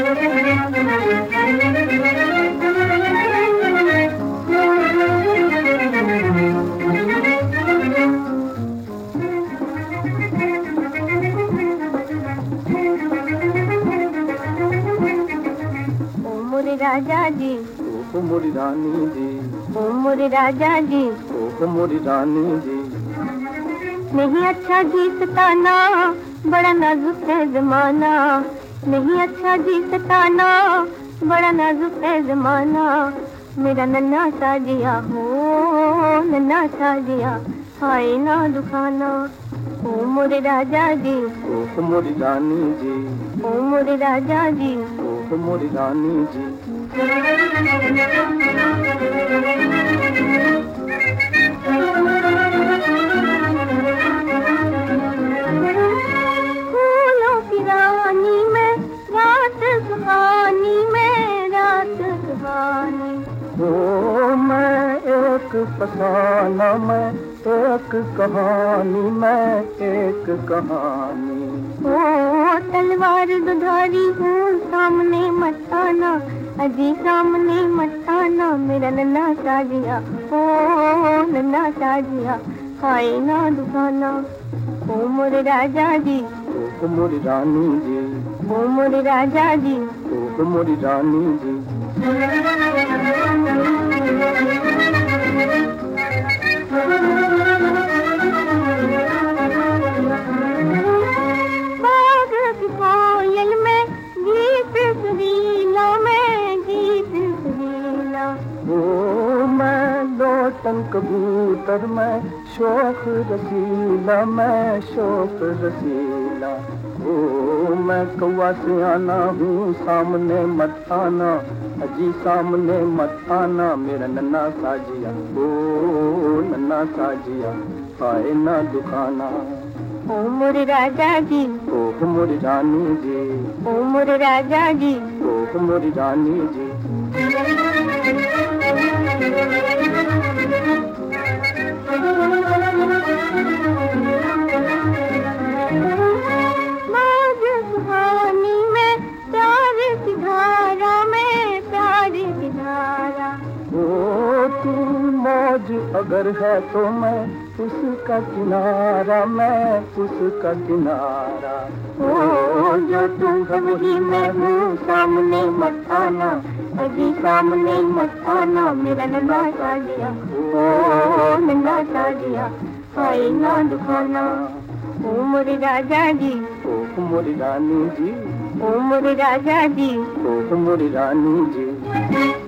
राजा जी ओ मोरी रानी जी, ओ मोरे राजा जी, ओ मोरी रानी जी। नहीं अच्छा जी सताना, बड़ा नाजुक है जमाना। नहीं अच्छा जी सताना, बड़ा नाजुक है जमाना। मेरा नन्हा सा जिया हो, नन्हा सा जिया, हाय ना दुखाना। ओ मोरे राजा जी, ओ मोरी रानी जी, ओ मोरे राजा जी, ओ मोरी रानी जी। फूलों की रानी में रात सुहानी, में रात सुहानी। ओ मैं एक फसाना, मैं एक कहानी, मैं एक कहानी। ओ तलवार दुधारी हूँ, सामने मत आना, अजी सामने मत आना। मेरा नन्हा सा जिया, ओ नन्हा सा जिया, हाय ना दुखाना। ओ मोरे राजा जी, ओ मोरी रानी जी, ओ मोरे राजा जी, ओ मोरी रानी जी। बाग की कोयल में गीत सुरीला, में गीत सुरीला। ओ मैं लोटन कबूतर, मैं शौक रसीला, मैं शौक रसीला। ओ मैं कौवा से आना हूँ, सामने मत आना, अजी सामने मत आना। मेरा नन्हा सा जिया, ओ नन्हा सा जिया, हाय ना दुखाना। ओ मोरे राजा जी, ओ मोरी रानी जी, ओ मोरे राजा जी, ओ मोरी रानी जी। मौज सुहानी में प्यार की धारा, में प्यार की धारा। ओ तू मौज अगर है तो मैं उसका किनारा, मैं उसका किनारा। ओ जो तू है वही मैं हूँ, सामने मत आना, अभी सामने मत आना। मेरा नन्हा सा जिया, ओ नन्हा सा जिया, हाय ना दुखाना। ओ मोरे राजा जी, ओ मोरी रानी जी, ओ मोरे राजा जी, ओ मोरी रानी जी।